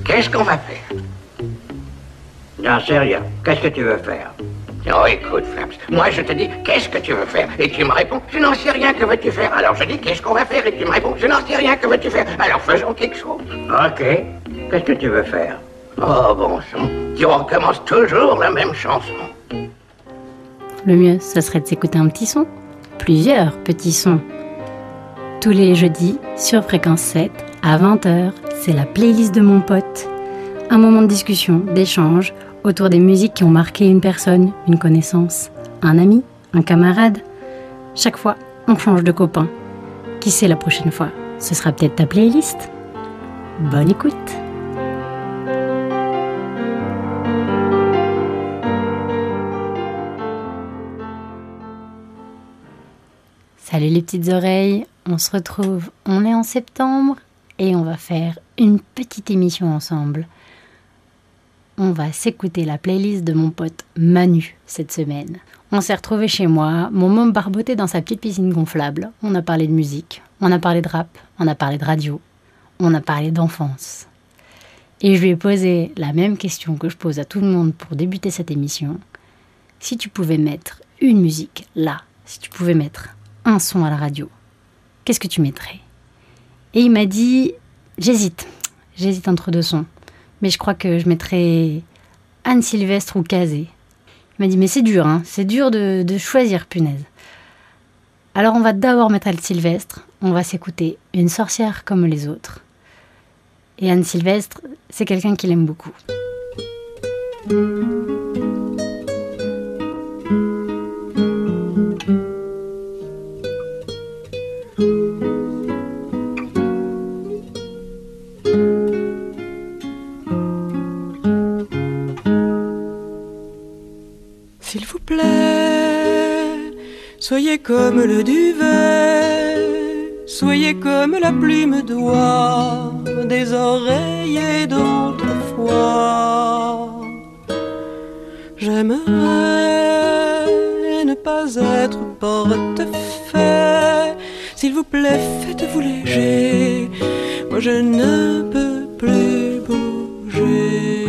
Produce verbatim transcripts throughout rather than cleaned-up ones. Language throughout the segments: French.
Qu'est-ce qu'on va faire? J'en sais rien. Qu'est-ce que tu veux faire? Oh, écoute, Flaps, moi je te dis, qu'est-ce que tu veux faire? Et tu me réponds, je n'en sais rien, que veux-tu faire? Alors je dis, qu'est-ce qu'on va faire? Et tu me réponds, je n'en sais rien, que veux-tu faire? Alors faisons quelque chose. Ok. Qu'est-ce que tu veux faire? Oh, bon sang, tu recommences toujours la même chanson. Le mieux, ce serait de s'écouter un petit son. Plusieurs petits sons. Tous les jeudis, sur Fréquence sept, à vingt heures, c'est la playlist de mon pote. Un moment de discussion, d'échange, autour des musiques qui ont marqué une personne, une connaissance, un ami, un camarade. Chaque fois, on change de copain. Qui sait la prochaine fois? Ce sera peut-être ta playlist. Bonne écoute! Salut les petites oreilles, on se retrouve, on est en septembre et on va faire une petite émission ensemble. On va s'écouter la playlist de mon pote Manu cette semaine. On s'est retrouvés chez moi, mon môme barbotait dans sa petite piscine gonflable. On a parlé de musique, on a parlé de rap, on a parlé de radio, on a parlé d'enfance. Et je lui ai posé la même question que je pose à tout le monde pour débuter cette émission. Si tu pouvais mettre une musique là, si tu pouvais mettre un son à la radio, qu'est-ce que tu mettrais? Et il m'a dit, j'hésite, j'hésite entre deux sons, mais je crois que je mettrais Anne Sylvestre ou Kazé. Il m'a dit, mais c'est dur, hein, c'est dur de, de choisir, punaise. Alors on va d'abord mettre Anne Sylvestre, on va s'écouter Une sorcière comme les autres. Et Anne Sylvestre, c'est quelqu'un qu'il aime beaucoup. S'il vous plaît, soyez comme le duvet, soyez comme la plume d'oie des oreillers d'autrefois. J'aimerais ne pas être portefaix. S'il vous plaît, faites-vous léger, moi je ne peux plus bouger.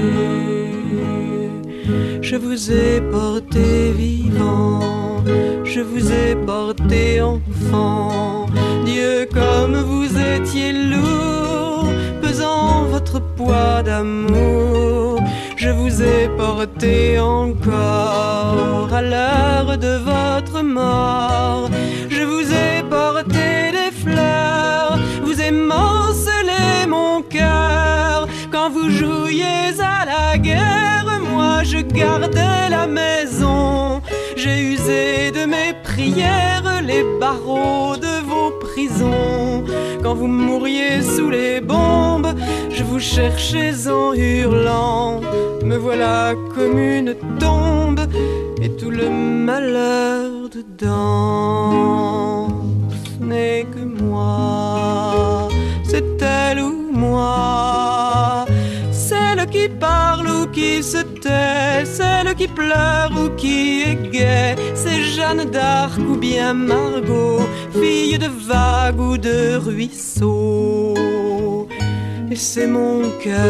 Je vous ai porté vivant, je vous ai porté enfant. Dieu, comme vous étiez lourd, pesant votre poids d'amour. Je vous ai porté encore à l'heure de votre mort. Je vous ai porté des fleurs, vous émancelez mon cœur. Quand vous jouiez à la guerre, moi je gardais la maison. J'ai usé de mes prières les barreaux de vos prisons. Quand vous mouriez sous les bombes, je vous cherchais en hurlant. Me voilà comme une tombe et tout le malheur dedans. Ce n'est que moi, c'est elle ou moi, celle qui parle ou qui se tait, celle qui pleure ou qui est gaie. C'est Jeanne d'Arc ou bien Margot, fille de vagues ou de ruisseaux. Et c'est mon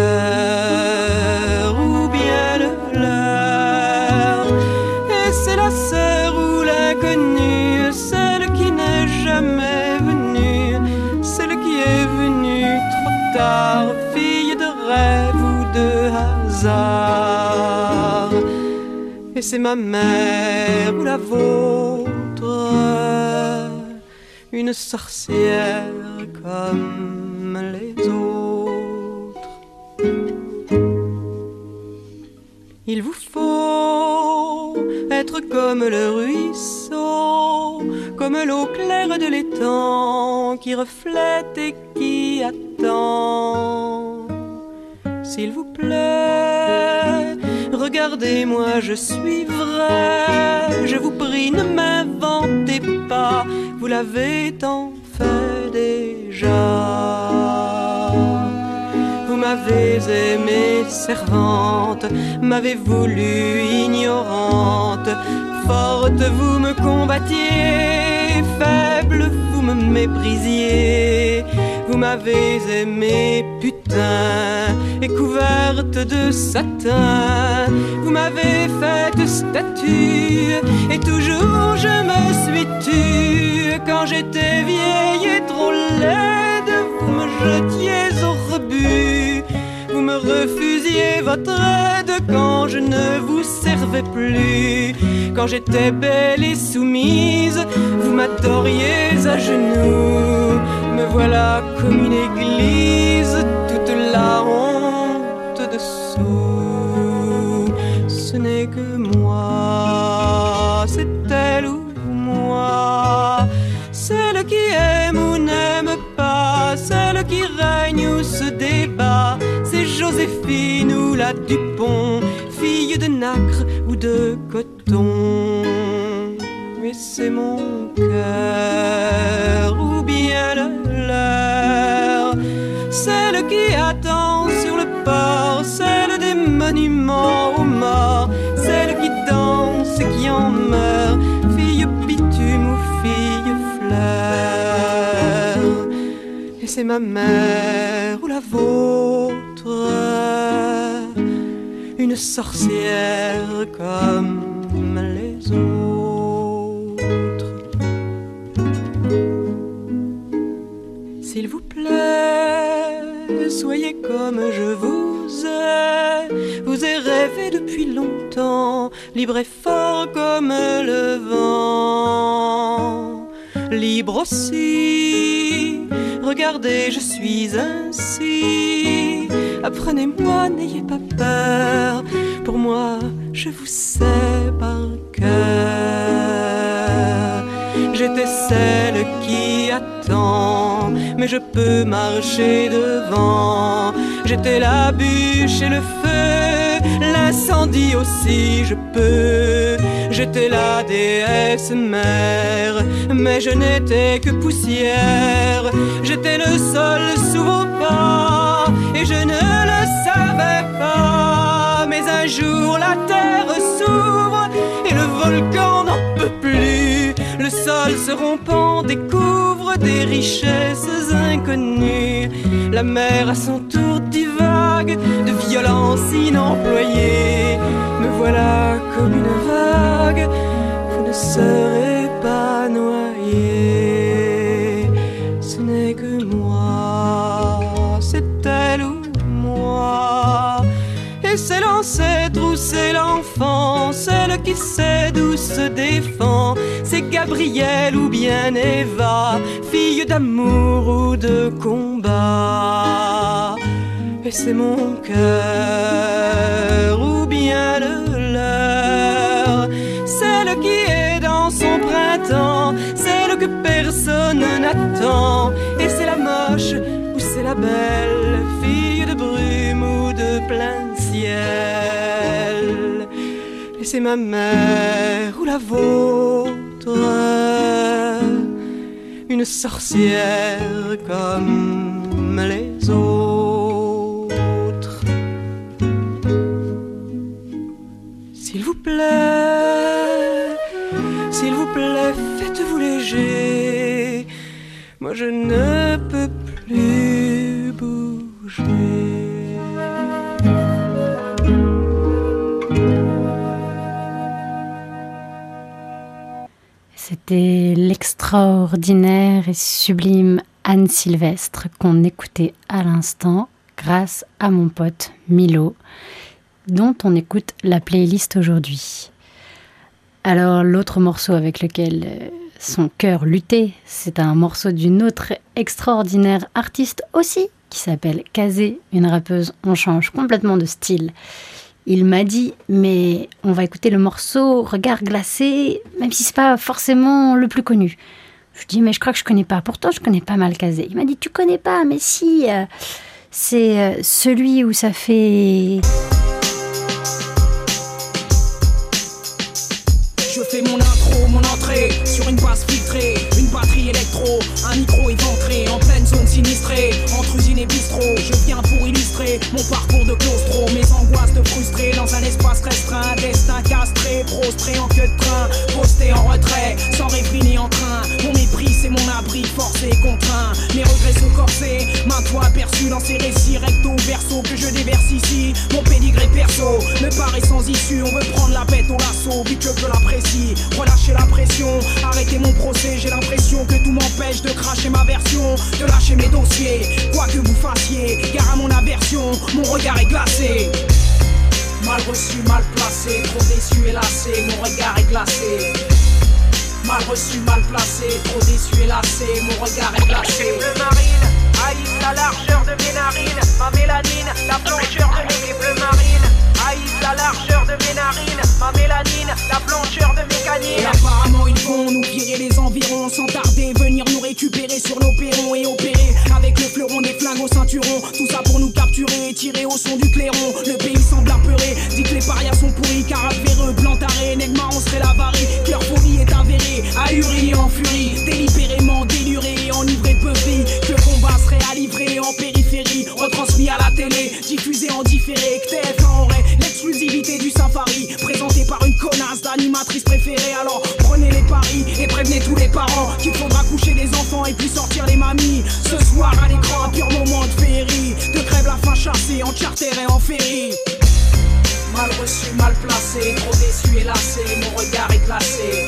cœur ou bien le leur. Et c'est la sœur ou l'inconnue, celle qui n'est jamais venue, celle qui est venue trop tard, fille de rêve ou de hasard. Et c'est ma mère ou la vôtre, une sorcière comme les autres. Il vous faut être comme le ruisseau, comme l'eau claire de l'étang qui reflète et qui attend. S'il vous plaît, regardez-moi, je suis vrai. Je vous prie, ne m'inventez pas, vous l'avez tant fait déjà. Vous m'avez aimée servante, m'avez voulu ignorante. Forte, vous me combattiez, faible, vous me méprisiez. Vous m'avez aimée putain, matin et couverte de satin. Vous m'avez faite statue et toujours je me suis tue. Quand j'étais vieille et trop laide, vous me jetiez au rebut. Vous me refusiez votre aide quand je ne vous servais plus. Quand j'étais belle et soumise, vous m'adoriez à genoux. Me voilà comme une église, toute la honte dessous. Ce n'est que moi, c'est elle ou moi, celle qui aime ou n'aime pas, celle qui règne ou se débat. C'est Joséphine ou la Dupont, fille de nacre ou de coton. Mais c'est mon cœur ou bien le leur, celle qui attend sur le port, celle des monuments aux morts, celle qui danse et qui en meurt, fille bitume ou fille fleur. Et c'est ma mère ou la vôtre, une sorcière comme les autres. S'il vous plaît, soyez comme je vous ai. Vous ai rêvé depuis longtemps, libre et fort comme le vent. Libre aussi, regardez, je suis ainsi. Apprenez-moi, n'ayez pas peur. Pour moi, je vous sais par cœur. J'étais celle qui attend, mais je peux marcher devant. J'étais la bûche et le feu, l'incendie aussi je peux. J'étais la déesse mère, mais je n'étais que poussière. J'étais le sol sous vos pas, et je ne le savais pas. Mais un jour la terre s'ouvre, et le volcan n'en peut plus. Le sol se rompant découvre des richesses inconnues. La mer à son tour divague de violence inemployée. Me voilà comme une vague, vous ne serez pas noyé. Ce n'est que moi, c'est elle ou moi. Et c'est l'ancêtre ou c'est l'enfant, celle qui sait d'où se défend. C'est Gabrielle ou bien Eva, fille d'amour ou de combat. Et c'est mon cœur ou bien le leur, celle qui est dans son printemps, celle que personne n'attend. Et c'est la moche ou c'est la belle, fille de brume ou de plein ciel. Et c'est ma mère ou la vôtre, une sorcière comme les autres. S'il vous plaît, s'il vous plaît, faites-vous léger. Moi je ne peux plus bouger. C'était l'extraordinaire et sublime Anne Sylvestre qu'on écoutait à l'instant grâce à mon pote Milo, dont on écoute la playlist aujourd'hui. Alors l'autre morceau avec lequel son cœur luttait, c'est un morceau d'une autre extraordinaire artiste aussi, qui s'appelle Kazé, une rappeuse. On change complètement de style. Il m'a dit, mais on va écouter le morceau Regard glacé, même si c'est pas forcément le plus connu. Je dis, mais je crois que je connais pas. Pourtant, je connais pas mal Kazé. Il m'a dit, tu connais pas, mais si, euh, c'est euh, celui où ça fait... Je fais mon intro, mon entrée, sur une base filtrée, une batterie électro, un micro éventré, en pleine zone sinistrée, entre usine et bistrot. Je viens pour illustrer mon parcours de claustro, mes angoisses de frustré dans un espace restreint, destin castré, prostré en queue de train, posté en retrait, sans répit ni en train. Mon mépris c'est mon abri, forcé, contraint, mes regrets sont corsés, maintes fois aperçus dans ces récits recto déverse ici mon pédigré perso me paraît sans issue. On veut prendre la bête au lasso, vite je peux l'apprécier. Relâcher la pression, arrêter mon procès. J'ai l'impression que tout m'empêche de cracher ma version, de lâcher mes dossiers, quoi que vous fassiez. Gare à mon aversion, mon regard est glacé. Mal reçu, mal placé, trop déçu et lassé, mon regard est glacé. Mal reçu, mal placé, trop déçu et lassé, mon regard est glacé. Bleu marine, haïs la largeur de mes narines, ma mélanine, la blancheur de mes bleu marine. Haïs la largeur de mes narines, ma mélanine, la blancheur de mes canines. Et apparemment ils vont nous virer les environs, sans tarder venir nous récupérer sur nos perrons et opérer avec le fleuron des flingues au ceinturon. Tout ça pour nous capturer et tirer au son du clairon. Le pays semble apeuré, dit que les parias sont pourris, car véreux, blanc taré, Negma on serait l'avarie. Que leur folie est avérée, ahuri en furie, délibérément déluré et enivré de beuverie. Que le combat serait à livrer en périphérie, retransmis à la télé, diffusé en différé. Que T F un aurait l'exclusivité du safari, présenté par une connasse d'animatrice préférée. Alors prenez les paris et prévenez tous les parents qu'il faudra coucher des enfants et puis sortir les mamies. Ce soir à l'écran un pur moment de féerie, de crève la faim chassée en charter et en ferry. Mal reçu, mal placé, trop déçu et lassé, mon regard est glacé.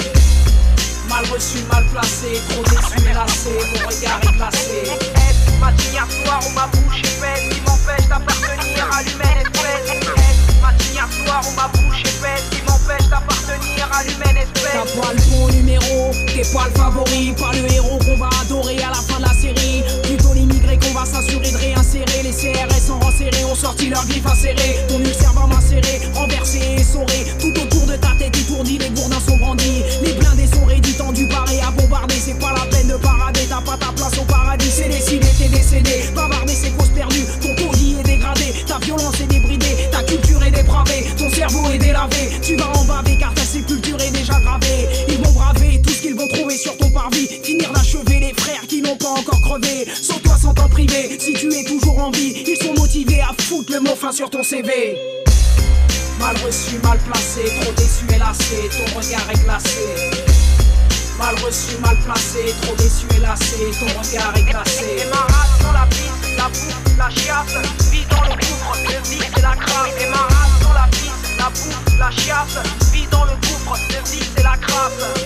Mal reçu, mal placé, trop déçu et lassé, mon regard est glacé. Est-ce ma signatoire ou ma bouche épaisse qui m'empêche d'appartenir à l'humaine espèce? Est-ce ma signatoire ou ma bouche épaisse qui m'empêche d'appartenir à l'humaine espèce? T'as pas le bon numéro, t'es pas le favori, pas le héros qu'on va adorer à la fin de la série. Plutôt l'immigré qu'on va s'assurer de réinsérer. Les C R S en rang serré ont sorti leur griffe acérée. Ton ulcère va macérer, renversé et essoré. Tout autour de ta tête étourdie, les gourdins sont brandis. Les blindés sont raidis, tendus, barrés à bombarder. C'est pas la peine de parader, t'as pas ta place au paradis. C'est décidé, t'es décédé, bavarder c'est cause perdue. Ton taudis est dégradé, ta violence est débridée. Ta culture est dépravée, ton cerveau est délavé. Tu vas en baver car ta sépulture est déjà gravée. Ils vont braver tout ce qu'ils vont trouver sur ton parvis, finir d'achever les frères qui n'ont pas encore crevé. Sans toi, sans t'en priver, si tu es toujours en vie, ils sont motivés à foutre le mot fin sur ton C V. Mal reçu, mal placé, trop déçu et lassé, ton regard est glacé. Mal reçu, mal placé, trop déçu et lassé, ton regard est glacé. Et ma race dans la pisse, la bouffe, la chiasse, vit dans le gouffre, le vice et la crasse. Et ma race dans la pisse, la bouffe, la chiasse, vit dans le gouffre, le vice et la crasse.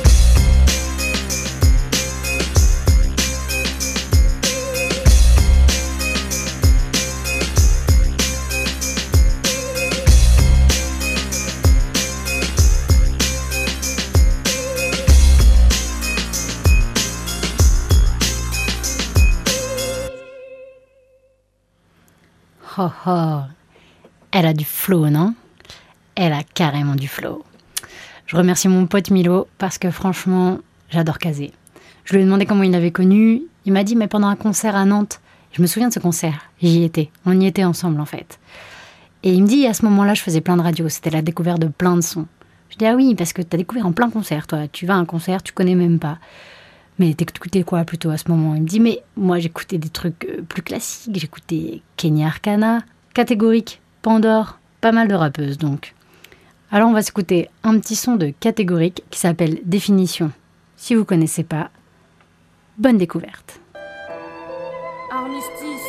Oh oh, elle a du flow, non? Elle a carrément du flow. Je remercie mon pote Milo parce que franchement, j'adore Kazé. Je lui ai demandé comment il l'avait connu. Il m'a dit, mais pendant un concert à Nantes. Je me souviens de ce concert, j'y étais. On y était ensemble en fait. Et il me dit, à ce moment-là, je faisais plein de radio. C'était la découverte de plein de sons. Je dis, ah oui, parce que t'as découvert en plein concert, toi. Tu vas à un concert, tu connais même pas. Mais t'écoutais quoi plutôt à ce moment? Il me dit, mais moi j'écoutais des trucs plus classiques. J'écoutais Kenya Arcana, Catégorique, Pandore, pas mal de rappeuses donc. Alors on va s'écouter un petit son de Catégorique qui s'appelle Définition. Si vous connaissez pas, bonne découverte. Armistice.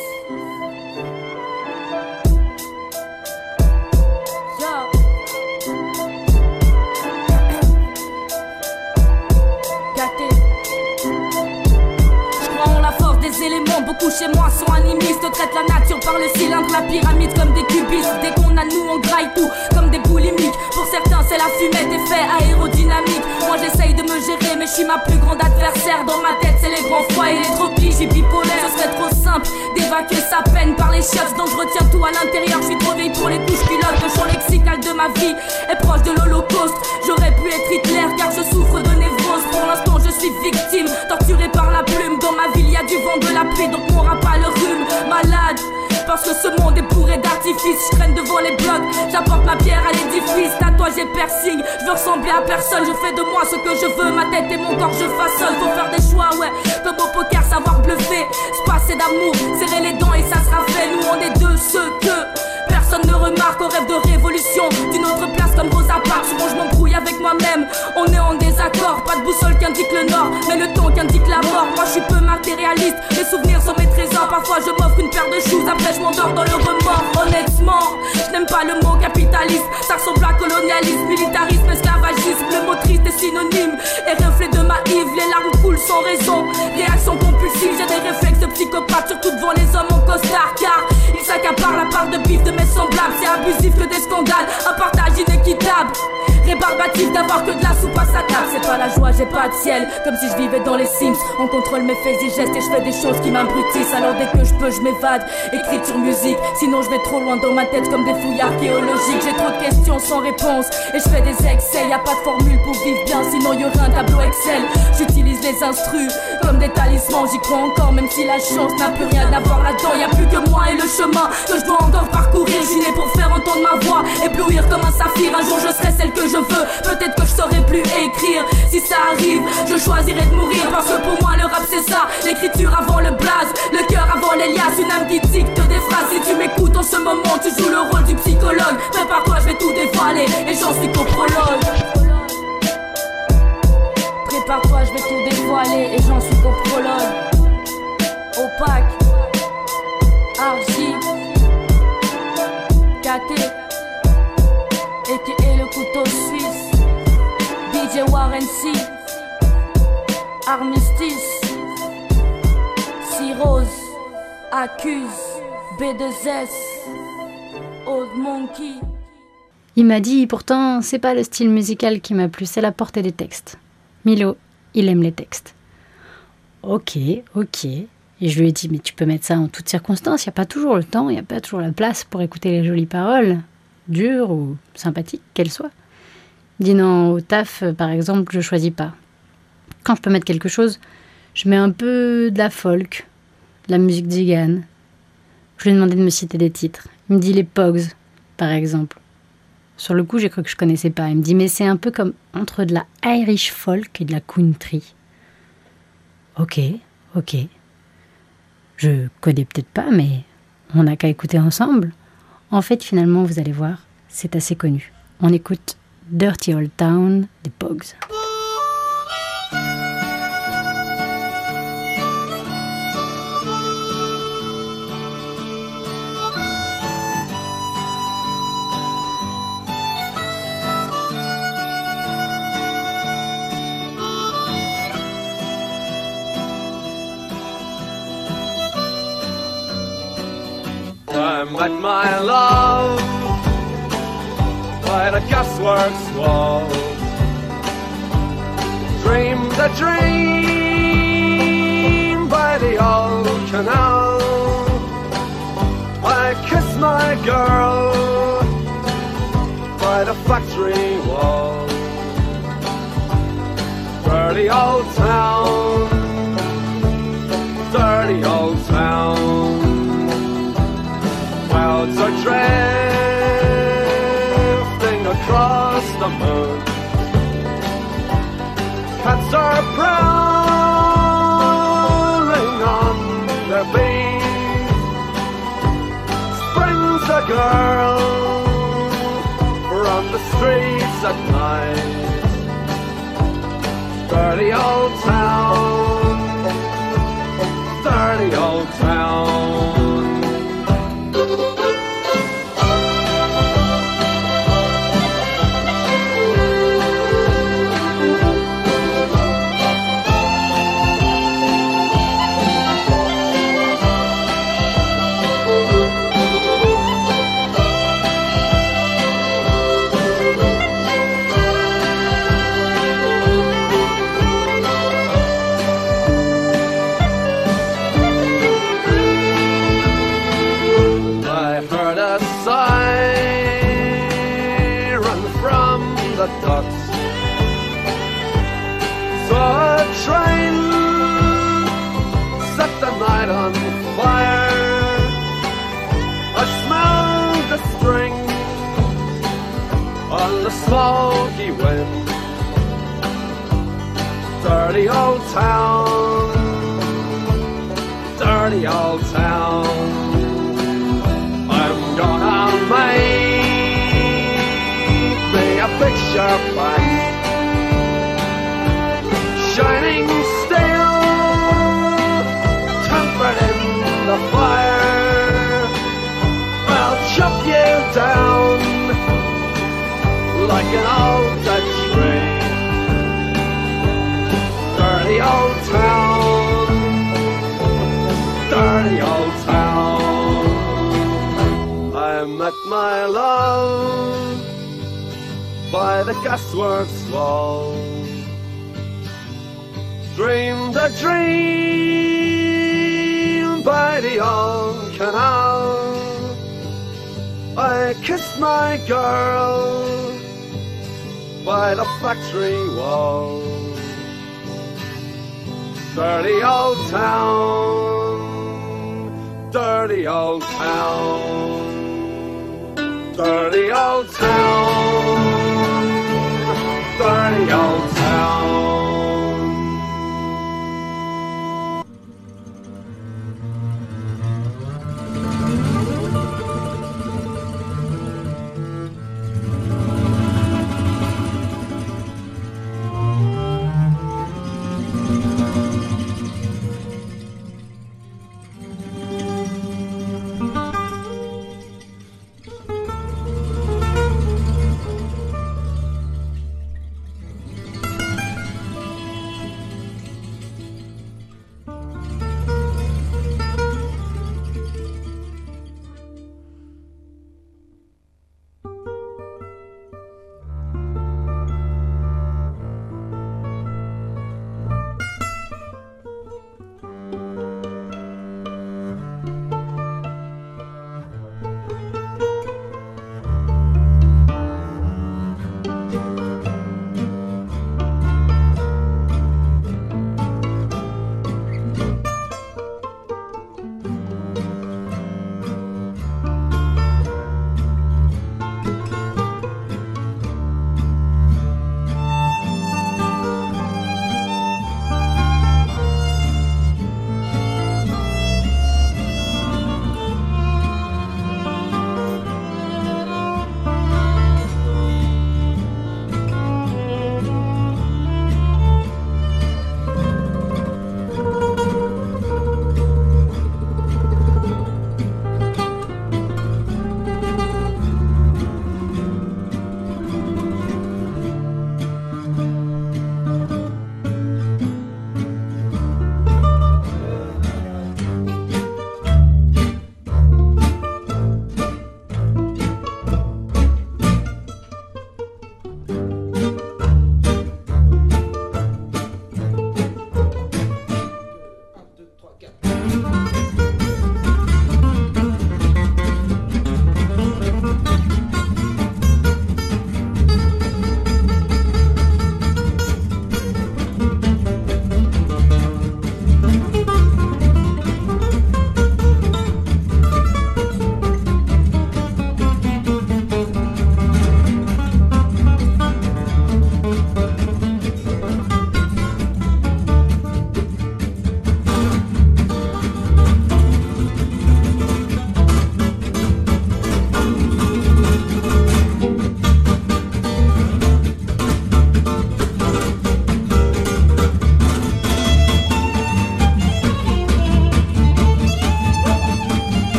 Éléments, beaucoup chez moi sont animistes. Traitent la nature par le cylindre, la pyramide comme des cubistes. Dès qu'on a nous on graille tout comme des boulimiques. Pour certains c'est la fumée d'effet aérodynamique. Moi j'essaye de me gérer mais je suis ma plus grande adversaire. Dans ma tête c'est les grands foyers, les tropiques, j'ai bipolaire. Ce serait trop simple d'évacuer sa peine par les chefs. Donc je retiens tout à l'intérieur, je suis trop vieille pour les couches pilotes. Le champ lexical de ma vie est proche de l'holocauste. J'aurais pu être Hitler car je souffre de névrose. Pour l'instant je suis victime, torturée par la plume. Dans ma ville il y a du vent, de la pluie, donc mon rap a le rhume. Malade, parce que ce monde est bourré d'artifices. Je traîne devant les blocs, j'apporte ma pierre à l'édifice. Tatouage et piercing, je veux ressembler à personne. Je fais de moi ce que je veux, ma tête et mon corps je façonne. Faut faire des choix, ouais, comme au poker, savoir bluffer. Se passer d'amour, serrer les dents et ça sera fait. Nous on est deux ceux que personne ne remarque. Au rêve de révolution, d'une autre place comme Rosa Parks. Bon je m'embrouille avec moi-même, on est en désaccord. Pas de boussole qui indique le nord, mais le temps qui indique la mort. Moi je suis peu matérialiste, les souvenirs sont mes trésors. Parfois je m'offre une paire de shoes, après je m'endors dans le remords. Honnêtement, capitalisme. Ça ressemble à colonialisme, militarisme, esclavagisme. Le mot triste est synonyme et reflet de ma Yves. Les larmes coulent sans raison, réaction compulsive. J'ai des réflexes de psychopathe, surtout devant les hommes en costard. Car ils s'accaparent la part de bif de mes semblables. C'est abusif que des scandales, un partage inéquitable. Rébarbatif d'avoir que de la soupe à sa table. C'est pas la joie, j'ai pas de ciel, comme si je vivais dans les Sims. On contrôle mes faits et gestes et je fais des choses qui m'abrutissent. Alors dès que je peux je m'évade, écriture, musique. Sinon je vais trop loin dans ma tête comme des fouilles archéologiques. J'ai trop de questions sans réponse et je fais des excès. Y'a pas de formule pour vivre bien, sinon y'aurait un tableau Excel. J'utilise les instrus comme des talismans. J'y crois encore même si la chance n'a plus rien à voir là-dedans. Y'a plus que moi et le chemin que je dois encore parcourir. Je suis né pour faire entendre ma voix, éblouir comme un saphir. Un jour je serai celle que je veux, peut-être que je saurais plus écrire. Si ça arrive, je choisirai de mourir. Parce que pour moi le rap c'est ça, l'écriture avant le blaze, le cœur avant les liasses, une âme qui dicte des phrases. Si tu m'écoutes en ce moment, tu joues le rôle du psychologue. Prépare-toi, je vais tout dévoiler et j'en suis qu'au prologue. Prépare-toi, je vais tout dévoiler et j'en suis qu'au prologue. Opaque, Argy, K T, et qui est le couteau suisse, D J Warren C, Armistice, Cirrhose, Accuse, B deux S, Old Monkey. Il m'a dit, pourtant, c'est pas le style musical qui m'a plu, c'est la portée des textes. Milo, il aime les textes. Ok, ok. Et je lui ai dit, mais tu peux mettre ça en toutes circonstances, il n'y a pas toujours le temps, il n'y a pas toujours la place pour écouter les jolies paroles, dures ou sympathiques qu'elles soient. Il dit non, au taf, par exemple, je choisis pas. Quand je peux mettre quelque chose, je mets un peu de la folk, de la musique zigane. Je lui ai demandé de me citer des titres. Il me dit les Pogs, par exemple. Sur le coup, j'ai cru que je connaissais pas. Il me dit, mais c'est un peu comme entre de la Irish folk et de la country. Ok, ok. Je connais peut-être pas, mais on n'a qu'à écouter ensemble. En fait, finalement, vous allez voir, c'est assez connu. On écoute Dirty Old Town des Pogs. I met my love by the gasworks wall. Dreamed a dream by the old canal. I kissed my girl by the factory wall. Dirty old town, dirty old town. Clouds are drifting across the moon. Cats are prowling on their beat. Springs a girl from the streets at night. Dirty old town, dirty old town. Smoky wind, dirty old town, dirty old town. I'm gonna make me a picture back, shining steel, tempered in the fire. I'll chop you down like an old Dutch train. Dirty old town, dirty old town. I met my love by the gasworks wall. Dreamed a dream by the old canal. I kissed my girl by the factory wall. Dirty old town, dirty old town, dirty old town, dirty old town.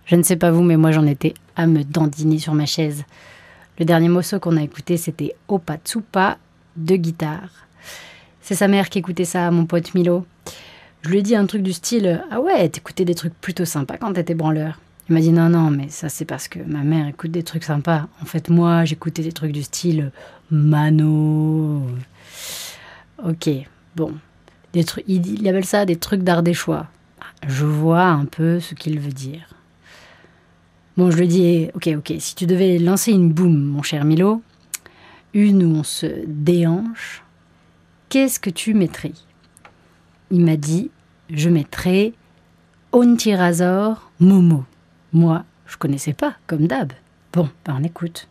Je ne sais pas vous, mais moi j'en étais à me dandiner sur ma chaise. Le dernier morceau qu'on a écouté, c'était Opa Tsupa de guitare. C'est sa mère qui écoutait ça à mon pote Milo. Je lui ai dit un truc du style « Ah ouais, t'écoutais des trucs plutôt sympas quand t'étais branleur ». Il m'a dit « Non, non, mais ça c'est parce que ma mère écoute des trucs sympas. En fait, moi, j'écoutais des trucs du style « Mano ». Ok, bon. Des trucs, il appelle ça des trucs d'Ardéchois. Je vois un peu ce qu'il veut dire. Bon, je lui dis « Ok, ok, si tu devais lancer une boum, mon cher Milo, une où on se déhanche, qu'est-ce que tu mettrais ?» Il m'a dit, je mettrais Ontirazor Momo. Moi, je connaissais pas, comme d'hab. Bon, ben on écoute.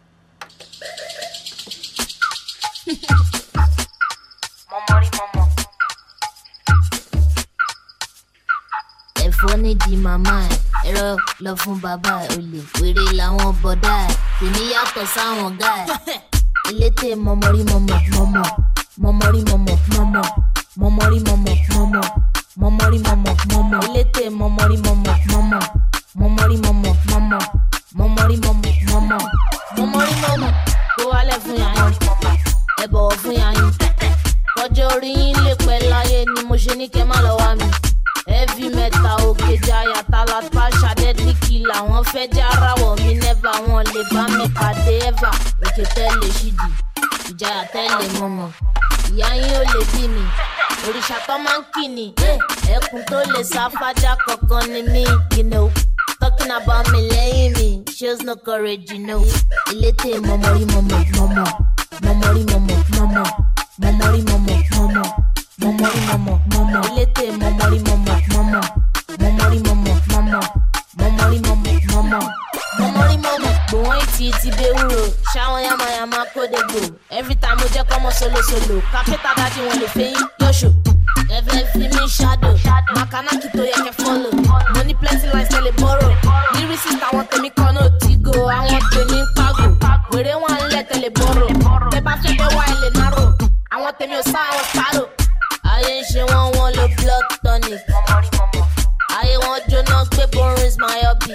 Ẹ̀fọ́ nídìí màmá ẹ̀, ẹ̀rọ lọ fún bàbá ẹ̀, olè wèrè làwọn bọ̀dá ẹ̀, tèmi yàtọ̀ sáwọn gá ẹ̀. Elétè mọ̀mọ́rí mọ̀mọ́ mọ̀mọ́, mọ̀mọ́rí mọ̀mọ́ mọ̀mọ́. Momori momo momo, momori momo momo, ilete momori momo momo, momori momo momo, momori momo momo, momori momo. Kó wálẹ̀ fún yàyín, ẹ bọ̀wọ̀ fún yàyín. Kọjọ́ orí yín lè pẹ́ láyé ni mo ṣe ní kẹ́ má lọ wá mi. Heavy metal òkè jaya talapa ṣàdẹ́dì kìlà wọ́n fẹ́ jára wọ̀ mí nẹ́fà wọn lè bá mi pàdé ẹ̀fà. Òkè tẹ́lẹ̀ ṣídì, ìjayà tẹ́lẹ̀ mọ̀mọ́, ìyá yín ò lè bí mi. Òrìṣà tó máa ń kì ní ẹkùn tó lè sá fájá kankan ni mí, you know. Talking about me lẹ́yìn mi, shows no courage, you know. Elétè mọ̀mọ́rí mọ̀mọ́ mọ̀mọ́, mọ̀mọ́rí mọ̀mọ́ mọ̀mọ́, mọ̀mọ́rí mọ̀mọ́ mọ̀mọ́, mọ̀mọ́rí mọ̀mọ́ mọ̀mọ́. Elétè mọ̀mọ́rí mọ̀mọ́ mọ̀mọ́, mọ̀mọ́rí mọ̀mọ́ mọ̀mọ́, mọ̀mọ́rí mọ̀mọ́ mọ̀mọ́, mọ̀mọ́rí mọ̀mọ́. Gbòwọ́n ìtì ti bẹ wúro, ṣáwọn yamayama kó de gbò. Every time mo jẹ́ kọ́mọ solosolo, kápẹ́tà dájú wọn lè fẹ́yìn yọ̀ṣù. Ẹ̀fẹ̀ fi mi shadow, makanaki tó yẹ kẹ́ follow. Mo ní plenty lines tẹ́lẹ̀ borrow. Lyricist àwọn tèmi kan náà ti go, àwọn tèmi ń pàgò. Wèrè wọn ń lẹ̀ tẹ́lẹ̀ borrow. Bẹ́ẹ̀ bá fẹ́ bẹ́ wá ilé narrow. Àwọn tèmi ò sá àwọn sparrow. Ayé ń ṣe wọ́n wọ́n lo blood tonic. Ayé wọn jóná gbé boring is my hobby.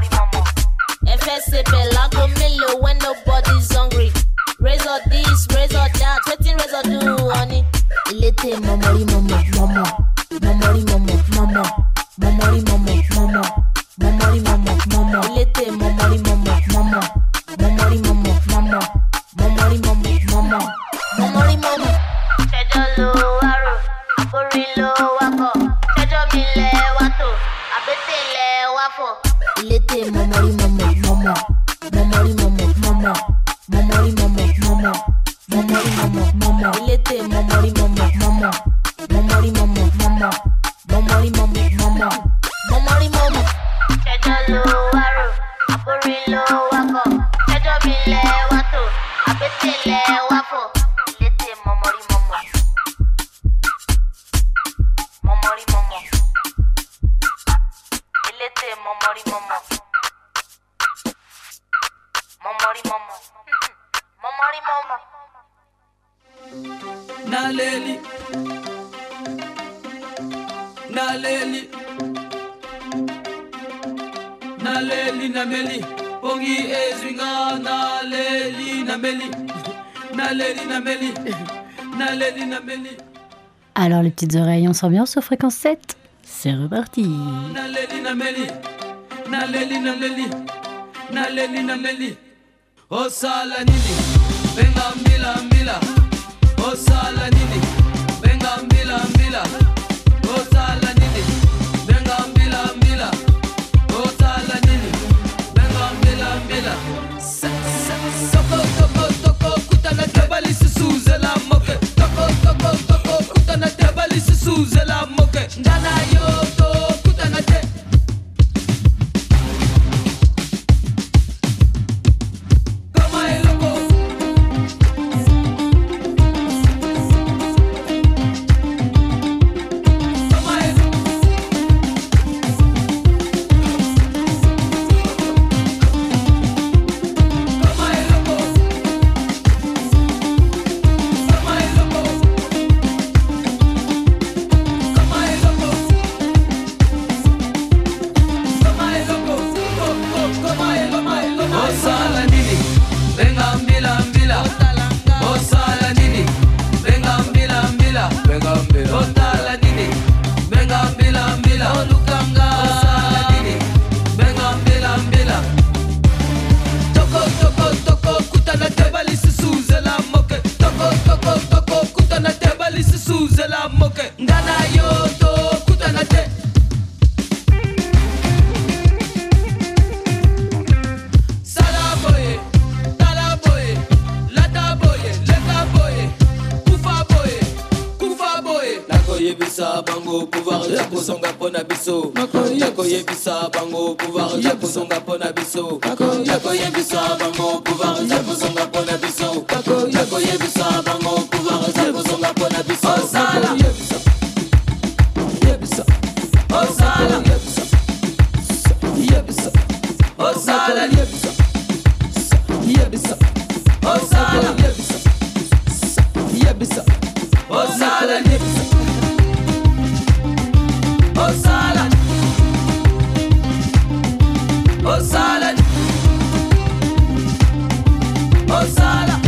Ẹ̀fẹ̀ ṣe bẹ̀ lágbo mélòó when nobody's hungry. Razor this, razor that, wetin razor do, honey? Elétè mọ̀mọ́rí mọ̀mọ́ mọ̀mọ́, mọ̀mọ́rí mọ̀mọ́ mọ̀mọ́, mọ̀mọ́rí mọ̀mọ́ mọ̀mọ́, mọ̀mọ́rí mọ̀mọ́ mọ̀mọ́. Elétè mọ̀mọ́rí mọ̀mọ́ mọ̀mọ́, mọ̀mọ́rí mọ̀mọ́ mọ̀mọ́, mọ̀mọ́rí mọ̀mọ́ mọ̀mọ́, mọ̀mọ́rí mọ̀mọ́. Ṣẹjọ́ lo wárò, àkórí lo wákọ̀, ṣẹjọ́ mi lẹ̀ wá tò, àbẹ́tẹ̀ lẹ̀ wá fọ̀. Elétè mọ̀mọ́rí mọ̀mọ́ mọ̀mọ́, mọ̀mọ́rí mọ̀mọ́ mọ̀mọ́, mọ̀mọ́rí mọ̀mọ́ mọ̀mọ́, mọ̀mọ́rí mọ̀mọ́ mọ̀mọ́. Elétè mọ̀mọ́rí mọ̀mọ́ mọ̀mọ́, mọ̀mọ́rí mọ̀mọ́ mọ̀mọ́, mọ̀mọ́rí mọ̀mọ́ mọ̀mọ́, mọ̀mọ́rí mọ̀mọ́. Ṣẹjọ́ lo wárò, àkórí lo wákọ̀, ṣẹjọ́ mi lẹ̀ wá tò, àbẹ́tẹ̀ lẹ̀ wá fọ̀. Elétè mọ̀mọ́rí mọ̀mọ́, mọ̀mọ́rí mọ̀mọ́. Elétè mọ̀mọ́rí mọ̀mọ́, mọ̀mọ́rí mọ̀mọ́, mọ̀mọ́rí mọ̀mọ́. Naleli, Naleli, Naleli, Nameli, Pongi Ezwinga, Naleli, Nameli, Naleli, Nameli, Naleli, Nameli. Alors les petites oreilles, on s'ambiance sur Fréquence sept. C'est reparti. Naleli, Nameli, Naleli, Nameli, Naleli, Nameli. Oh Salanili, venga mila mila. Oh Salanili, venga mila mila. Oh Salanili, venga mila mila. Oh Salanili, venga mila mila. Toko toko toko kutana tebali susuze la moke. Toko toko toko kutana tebali susuze la moke. Ndana yo to kutana te. Sala moke Ndana yoto kutanate Sala boye Tala boye Lata boye Leta boye Kufa boye Kufa boye Nakoye bisa bango pouvoir Japo songa pona biso Nakoye bisa bango pouvoir Japo songa pona biso Nakoye bisa bango pouvoir Japo songa pona biso Nakoye bisa bango pouvoir Japo songa pona biso Osala Yebisa Osala Yebisa Osala Yebisa Yebisa Osala Yebisa Yebisa Osala Yebisa Osala Osala Osala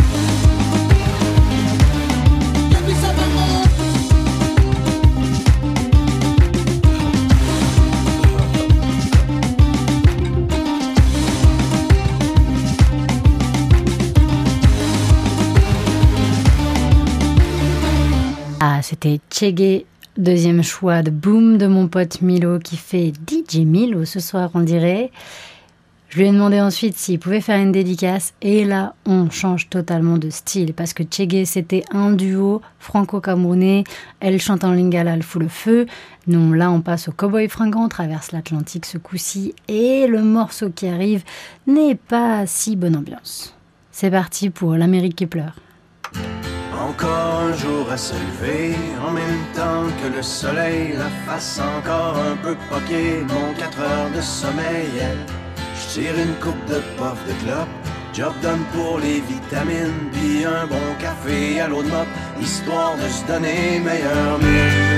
Ah, c'était Tchégué, deuxième choix de Boom de mon pote Milo qui fait D J Milo ce soir, on dirait. Je lui ai demandé ensuite s'il pouvait faire une dédicace et là, on change totalement de style parce que Tchégué, c'était un duo franco-camerounais. Elle chante en lingala, elle fout le feu. Non, là, on passe au Cowboy Fringant, on traverse l'Atlantique ce coup-ci et le morceau qui arrive n'est pas si bonne ambiance. C'est parti pour l'Amérique qui pleure. Encore un jour à se lever, en même temps que le soleil, la face encore un peu poquée, mon quatre heures de sommeil. Je tire une coupe de puff de clope, job done pour les vitamines, puis un bon café à l'eau de mop, histoire de se donner meilleur mine.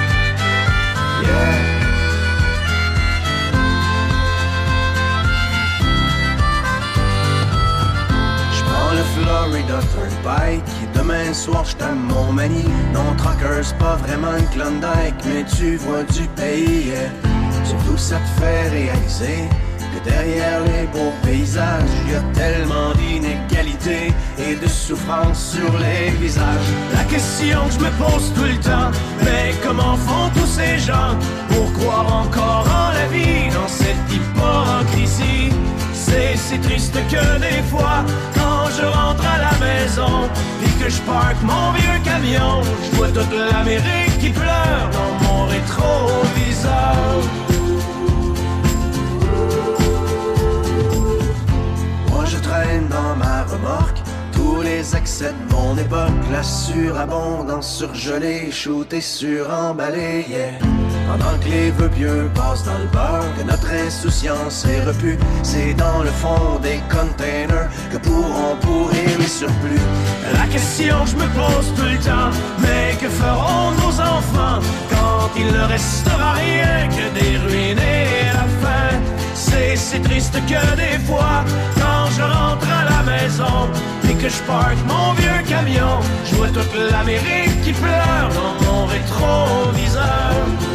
Yeah. Le Florida Turnpike, demain soir j't'aime mon mani. Non, trucker, c'est pas vraiment une Klondike, mais tu vois du pays. Surtout ça te fait réaliser que derrière les beaux paysages, y a tellement d'inégalités et de souffrance sur les visages. La question que je me pose tout le temps, mais comment font tous ces gens pour croire encore en la vie dans cette hypocrisie? C'est si triste que des fois, quand je rentre à la maison puis que je parque mon vieux camion, je vois toute l'Amérique qui pleure dans mon rétroviseur. Moi je traîne dans ma remorque tous les accès de mon époque, la surabondance surgelée, shootée, suremballée, yeah. Pendant que les vœux pieux passent dans le beurre, que notre insouciance est repue, c'est dans le fond des containers que pourront pourrir les surplus. La question que je me pose tout le temps, mais que feront nos enfants quand il ne restera rien que des ruines et la faim? C'est si triste que des fois, quand je rentre à la maison et que je parque mon vieux camion, je vois toute l'Amérique qui pleure dans mon rétroviseur.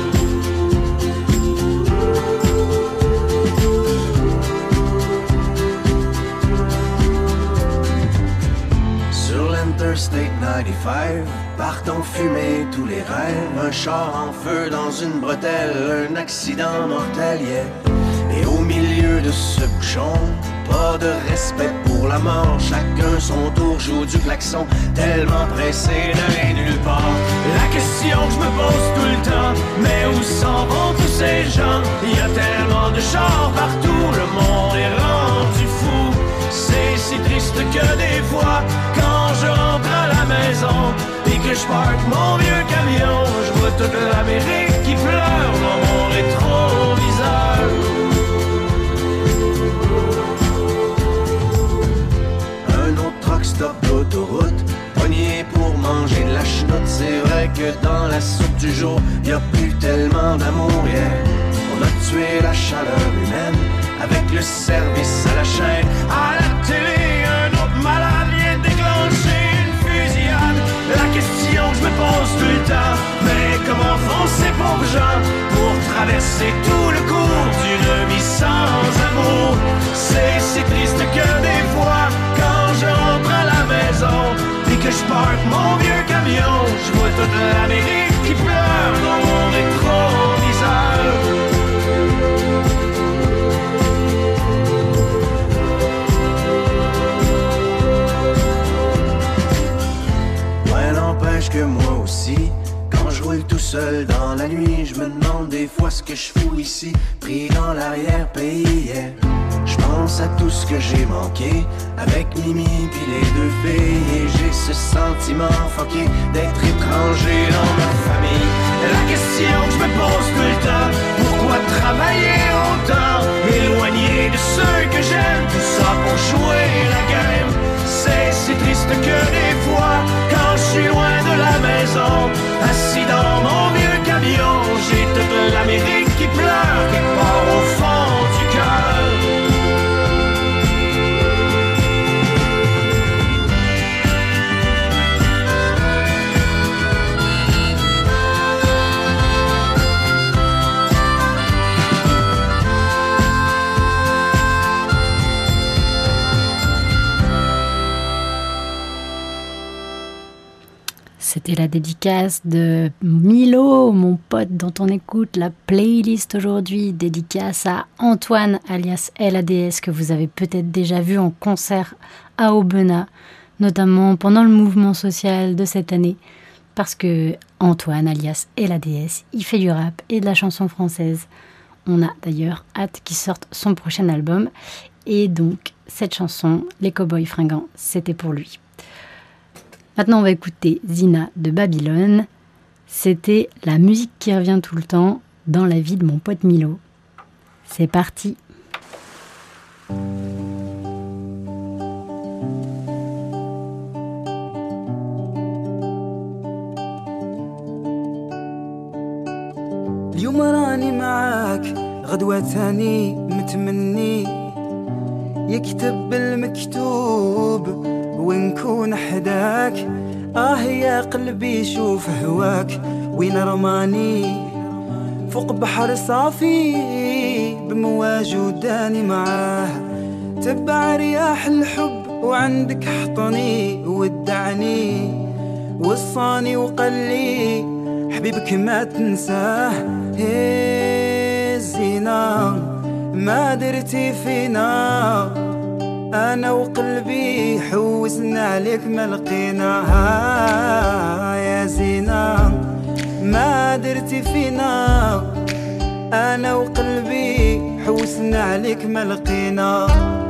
Interstate ninety-five, partons fumer tous les rêves, un char en feu dans une bretelle, un accident mortel, yeah. Et au milieu de ce bouchon, pas de respect pour la mort, chacun son tour joue du klaxon, tellement pressé d'aller nulle part. La question que je me pose tout le temps, mais où s'en vont tous ces gens? Il y a tellement de chars partout, le monde est rendu fou. C'est si triste que des fois, quand je rentre à la maison et que je parque mon vieux camion, je vois toute l'Amérique qui pleure dans mon rétroviseur. Un autre truck stop d'autoroute, pogné pour manger de la chenoute. C'est vrai que dans la soupe du jour, y a plus tellement d'amour, yeah. On a tué la chaleur humaine avec le service à la chaîne. À la télé, un autre malade vient déclencher une fusillade. La question que je me pose tout le temps, mais comment font ces pauvres gens pour traverser tout le cours d'une vie sans amour? C'est si triste que des fois, quand je rentre à la maison et que je parque mon vieux camion, je vois toute l'Amérique qui pleure dans mon rétroviseur. Ouais, n'empêche que moi aussi, quand je roule tout seul dans la nuit, je me demande des fois ce que je fous ici, pris dans l'arrière-pays. Yeah. Je pense à tout ce que j'ai manqué avec Mimi puis les deux filles, et j'ai ce sentiment fucké d'être étranger dans ma famille. La question que je me pose tout le temps, pourquoi travailler autant, éloigné de ceux que j'aime, tout ça pour jouer la game. C'est si triste que des fois, quand je suis loin de la maison, assis dans mon vieux camion, j'ai toute l'Amérique qui pleure quelque part au fond du cœur. C'était la dédicace de Milo, mon pote dont on écoute la playlist aujourd'hui. Dédicace à Antoine, alias L A D S, que vous avez peut-être déjà vu en concert à Aubenas, notamment pendant le mouvement social de cette année. Parce que Antoine, alias L A D S, il fait du rap et de la chanson française. On a d'ailleurs hâte qu'il sorte son prochain album. Et donc, cette chanson, Les Cowboys Fringants, c'était pour lui. Maintenant, on va écouter Zina de Babylone. C'était la musique qui revient tout le temps dans la vie de mon pote Milo. C'est parti. اليوم راني معاك غدوة تاني متمني يكتب المكتوب ونكون حداك. آه يا قلبي شوف هواك وين رماني فوق بحر صافي بمواج وداني معاه. تبع رياح الحب وعندك حطني ودعني وصاني وقلي حبيبك ما تنساه. هي الزينة ما درتي فينا أنا وقلبي حوسنا عليك ما لقيناها. يا زينة ما درتي فينا أنا وقلبي حوسنا عليك ما لقينا.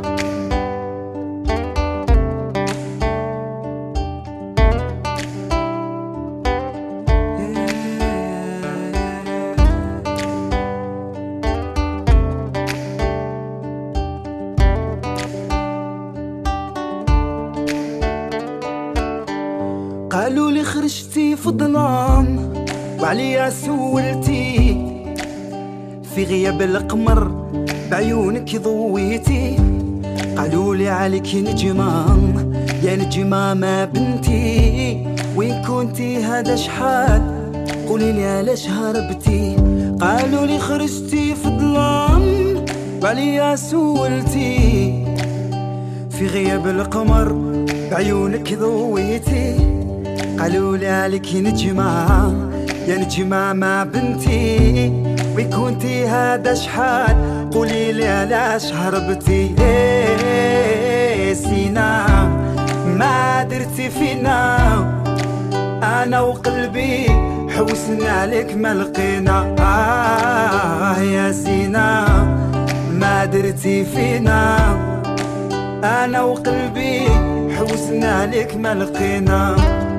قالوا لي خرجتي في الظلام وعليا سولتي في غياب القمر بعيونك ضويتي. قالوا لي عليك نجمة يا نجمة ما بنتي وين كنتي هذا شحال قولي لي علاش هربتي. قالوا لي خرجتي في الظلام وعليا سولتي في غياب القمر بعيونك ضويتي. قالوا لي عليك نجمة يا نجمة ما بنتي وين كنتي هذا شحال قولي لي علاش هربتي. إيه سينا ما درتي فينا أنا وقلبي حوسنا عليك ما لقينا. آه يا زينة ما درتي فينا أنا وقلبي حوسنا عليك ما لقينا.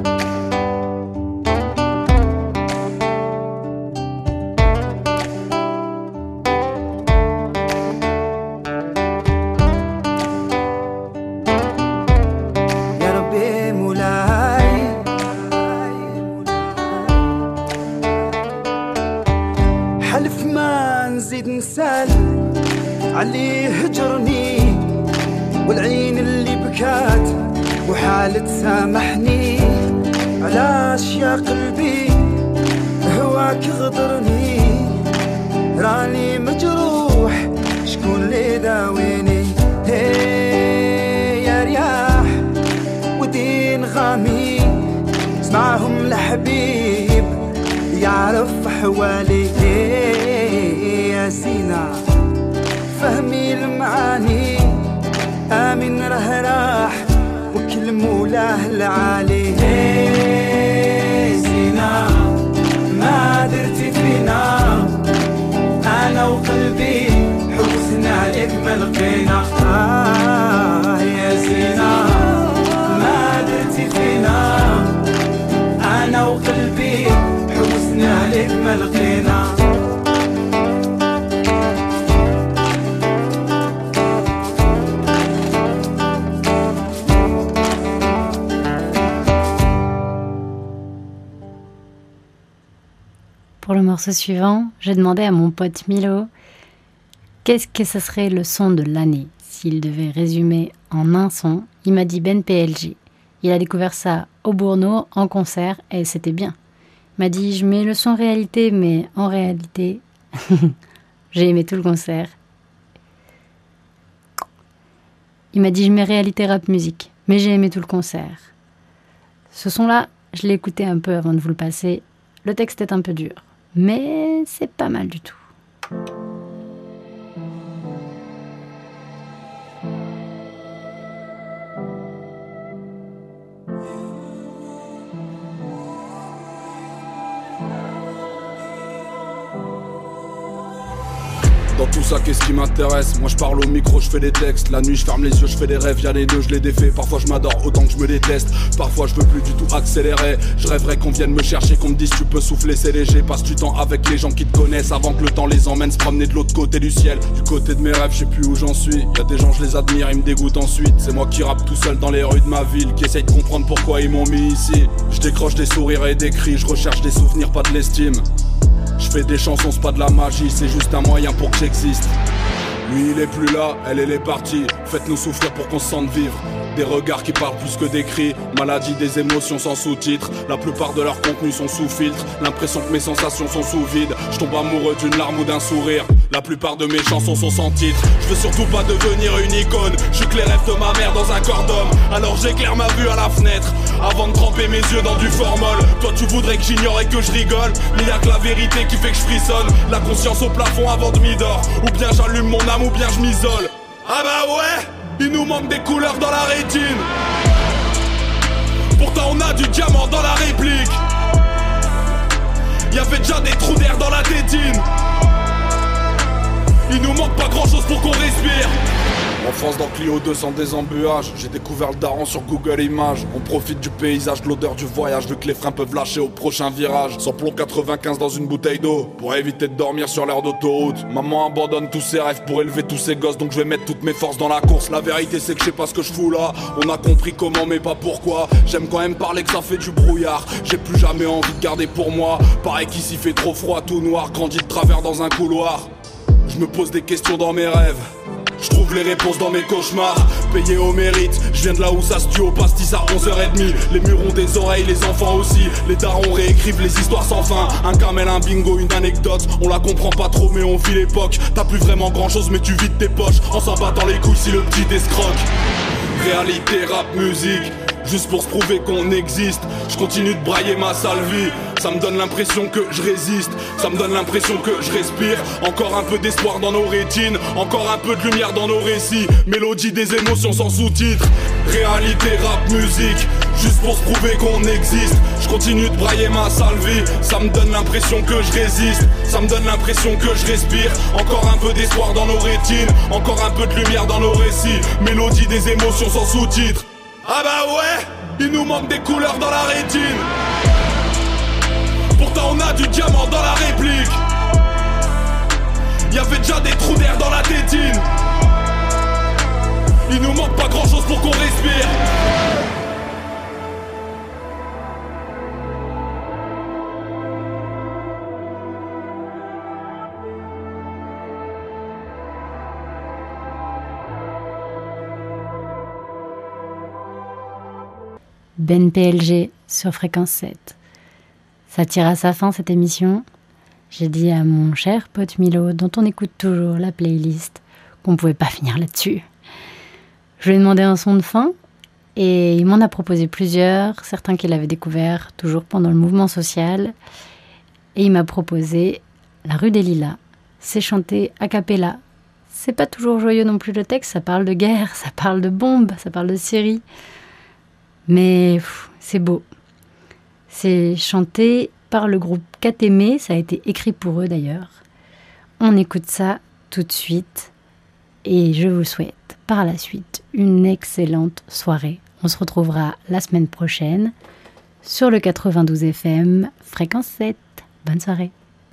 علي هجرني والعين اللي بكات وحالة سامحني علاش يا قلبي هواك غدرني. راني مجروح شكون اللي داويني. هي يا رياح ودين غامي اسمعهم لحبيب حوالي يا زينة فهمي المعاني آمن راه راح وكل مولاه العالي زينة ما درتي فينا أنا وقلبي حوسنا عليك ما لقينا آه يا زينة ما درتي فينا أنا وقلبي حوسنا عليك ما لقينا Pour le morceau suivant, j'ai demandé à mon pote Milo qu'est-ce que ce serait le son de l'année. S'il devait résumer en un son, il m'a dit Ben P L G. Il a découvert ça au Bourneau en concert et c'était bien. Il m'a dit je mets le son réalité, mais en réalité, j'ai aimé tout le concert. Il m'a dit je mets réalité rap musique, mais j'ai aimé tout le concert. Ce son-là, je l'ai écouté un peu avant de vous le passer. Le texte est un peu dur, mais c'est pas mal du tout. Dans tout ça, qu'est-ce qui m'intéresse? Moi je parle au micro, je fais des textes. La nuit je ferme les yeux, je fais des rêves, y'a les deux, je les défais. Parfois je m'adore autant que je me déteste. Parfois je veux plus du tout accélérer. Je rêverais qu'on vienne me chercher, qu'on me dise tu peux souffler, c'est léger. Passe du temps avec les gens qui te connaissent avant que le temps les emmène se promener de l'autre côté du ciel. Du côté de mes rêves, je sais plus où j'en suis. Y'a des gens, je les admire, ils me dégoûtent ensuite. C'est moi qui rappe tout seul dans les rues de ma ville, qui essaye de comprendre pourquoi ils m'ont mis ici. Je décroche des sourires et des cris, je recherche des souvenirs, pas de l'estime. Je fais des chansons, c'est pas de la magie, c'est juste un moyen pour que j'existe. Lui il est plus là, elle elle est partie. Faites-nous souffrir pour qu'on se sente vivre. Des regards qui parlent plus que des cris. Maladie des émotions sans sous-titres. La plupart de leurs contenus sont sous filtre. L'impression que mes sensations sont sous vide. Je tombe amoureux d'une larme ou d'un sourire. La plupart de mes chansons sont sans titre. Je veux surtout pas devenir une icône. Je suis que les rêves de ma mère dans un corps d'homme. Alors j'éclaire ma vue à la fenêtre avant de tremper mes yeux dans du formol. Toi tu voudrais que j'ignore et que je rigole, mais y'a que la vérité qui fait que je frissonne. La conscience au plafond avant de m'y dors. Ou bien j'allume mon âme ou bien je m'isole. Ah bah ouais, il nous manque des couleurs dans la rétine. Pourtant on a du diamant dans la réplique. Y'avait déjà des trous d'air dans la tétine. Il nous manque pas grand chose pour qu'on respire. Enfance dans Clio deux cents des embuages. J'ai découvert le daron sur Google Images. On profite du paysage, de l'odeur du voyage, vu que les freins peuvent lâcher au prochain virage. Sans plomb quatre-vingt-quinze dans une bouteille d'eau, pour éviter de dormir sur l'aire d'autoroute. Maman abandonne tous ses rêves pour élever tous ses gosses, donc je vais mettre toutes mes forces dans la course. La vérité c'est que je sais pas ce que je fous là. On a compris comment mais pas pourquoi. J'aime quand même parler que ça fait du brouillard. J'ai plus jamais envie de garder pour moi. Pareil qu'ici fait trop froid, tout noir, grandi de travers dans un couloir. Je me pose des questions dans mes rêves. Je trouve les réponses dans mes cauchemars. Payé au mérite, je viens de là où ça se tue au pastis à onze heures trente. Les murs ont des oreilles, les enfants aussi. Les darons réécrivent les histoires sans fin. Un camel, un bingo, une anecdote. On la comprend pas trop mais on vit l'époque. T'as plus vraiment grand chose mais tu vides tes poches en s'en battant les couilles si le petit escroque. Réalité, rap, musique, juste pour se prouver qu'on existe. Je continue de brailler ma sale vie. Ça me donne l'impression que je résiste. Ça me donne l'impression que je respire. Encore un peu d'espoir dans nos rétines. Encore un peu de lumière dans nos récits. Mélodie des émotions sans sous-titres. Réalité, rap, musique, juste pour se prouver qu'on existe. Je continue de brailler ma sale vie. Ça me donne l'impression que je résiste. Ça me donne l'impression que je respire. Encore un peu d'espoir dans nos rétines. Encore un peu de lumière dans nos récits. Mélodie des émotions sans sous-titres. Ah bah ouais, il nous manque des couleurs dans la rétine. Pourtant on a du diamant dans la réplique. Y'avait déjà des trous d'air dans la tétine. Il nous manque pas grand chose pour qu'on respire. Ben P L G sur Fréquence sept. Ça tire à sa fin cette émission. J'ai dit à mon cher pote Milo, dont on écoute toujours la playlist, qu'on pouvait pas finir là-dessus. Je lui ai demandé un son de fin et il m'en a proposé plusieurs, certains qu'il avait découverts toujours pendant le mouvement social. et il m'a proposé La rue des Lilas. C'est chanté a cappella. C'est pas toujours joyeux non plus le texte, ça parle de guerre, ça parle de bombes, ça parle de Syrie. Mais pff, c'est beau. C'est chanté par le groupe Katémé, ça a été écrit pour eux d'ailleurs. On écoute ça tout de suite et je vous souhaite par la suite une excellente soirée. On se retrouvera la semaine prochaine sur le quatre-vingt-douze F M, fréquence sept. Bonne soirée.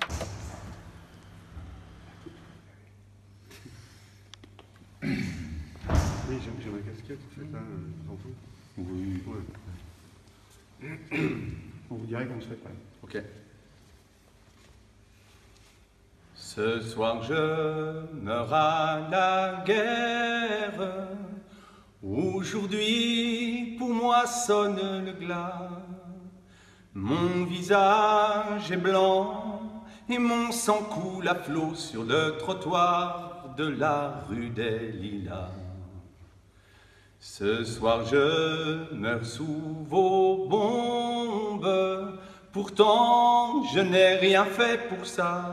Oui, j'ai j'ai ma casquette, en fait, là, tantôt. Oui, ouais. On vous dirait qu'on se fait pas. Ok. Ce soir je meurs à la guerre. Aujourd'hui pour moi sonne le glas. Mon visage est blanc et mon sang coule à flot sur le trottoir de la rue des Lilas. Ce soir je meurs sous vos bombes, pourtant je n'ai rien fait pour ça.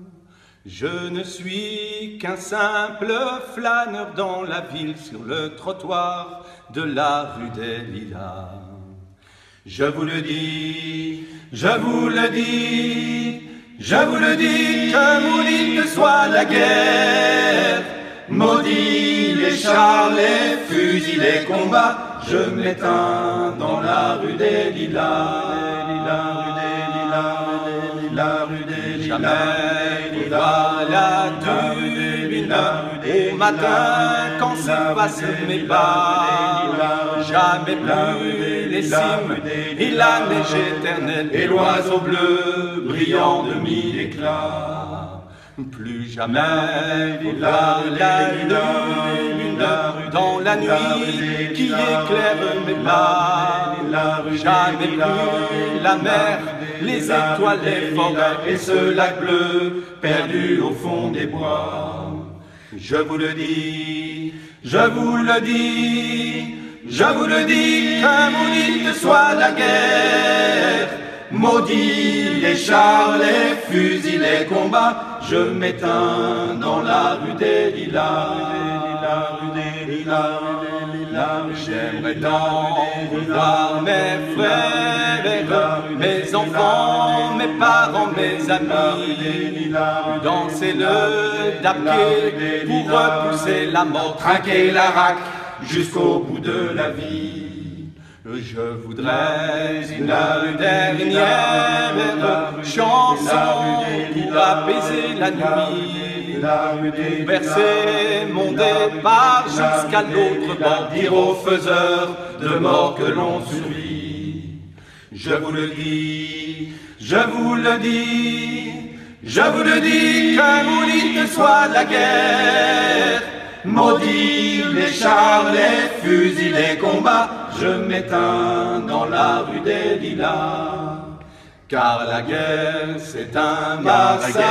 Je ne suis qu'un simple flâneur dans la ville sur le trottoir de la rue des Lilas. Je vous le dis, je vous le dis, je vous le dis, que maudite soit la guerre, maudit les chars, les fusils, les combats, je m'éteins dans la rue des Lilas, la rue des Lilas, la rue des Lilas, jamais voilà de lune au matin quand se passent mes pas, jamais plus les cimes et la neige éternelle et l'oiseau bleu brillant de mille éclats. Plus jamais la lune dans la nuit qui éclaire mes pas, jamais plus la mer, les étoiles, les forêts et ce lac bleu perdu au fond des bois. Je vous le dis, je vous le dis, je vous le dis, que maudite soit la guerre, maudit les chars, les fusils, les combats, je m'éteins dans la rue des Lilas, la rue des Lilas, j'aimerais tant voir mes frères, mes enfants, mes parents, mes amis, danser le dabké pour repousser la mort, trinquer la raque jusqu'au bout de la vie. Je voudrais une dernière chanson pour apaiser la nuit, pour verser mon départ jusqu'à l'autre bord, dire aux faiseurs de mort que l'on survit. Je vous le dis, je vous le dis, je vous le dis, que maudite soit la guerre, maudit les chars, les fusils, les combats, je m'éteins dans la rue des Lilas. Car la guerre c'est un massacre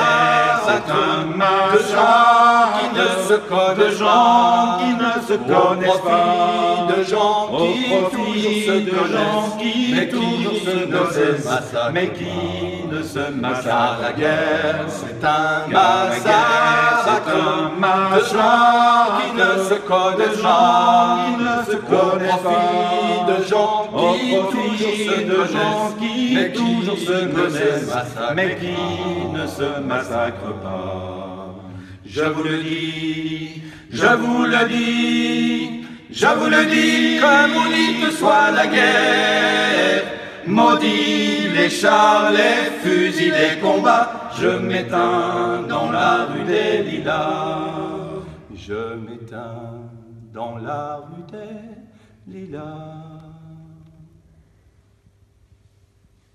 de gens qui ne se connaissent, de gens qui ne se connaissent pas, de gens qui toujours se connaissent, mais toujours se connaissent, mais qui ne se massacrent. La guerre c'est un massacre de gens qui ne se connaissent pas, qui ne se connaissent pas, de gens qui toujours se connaissent, mais toujours se connaissent, mais qui ne se massacrent pas. Je vous le dis, je vous le dis, je vous le dis, que maudite soit la guerre, maudit les chars, les fusils, les combats, je m'éteins dans la rue des Lilas. Je m'éteins dans la rue des Lilas.